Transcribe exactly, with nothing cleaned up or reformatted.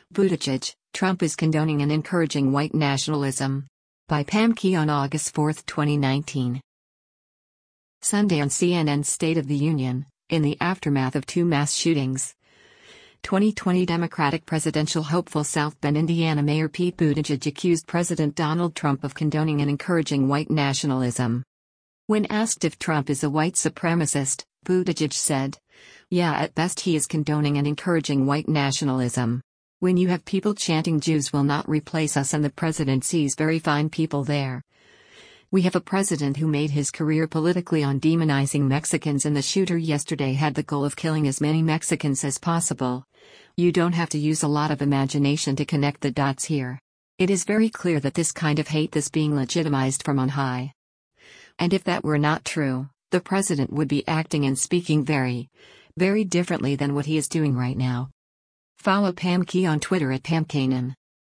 Buttigieg, Trump is condoning and encouraging white nationalism. By Pam Key on August fourth, twenty nineteen. Sunday on C N N's State of the Union, in the aftermath of two mass shootings. twenty twenty Democratic presidential hopeful South Bend, Indiana Mayor Pete Buttigieg accused President Donald Trump of condoning and encouraging white nationalism. When asked if Trump is a white supremacist, Buttigieg said, "Yeah, at best he is condoning and encouraging white nationalism. When you have people chanting Jews will not replace us and the president sees very fine people there. We have a president who made his career politically on demonizing Mexicans, and the shooter yesterday had the goal of killing as many Mexicans as possible. You don't have to use a lot of imagination to connect the dots here. It is very clear that this kind of hate is being legitimized from on high. And if that were not true, the president would be acting and speaking very, very differently than what he is doing right now." Follow Pam Key on Twitter at Pam Kanan.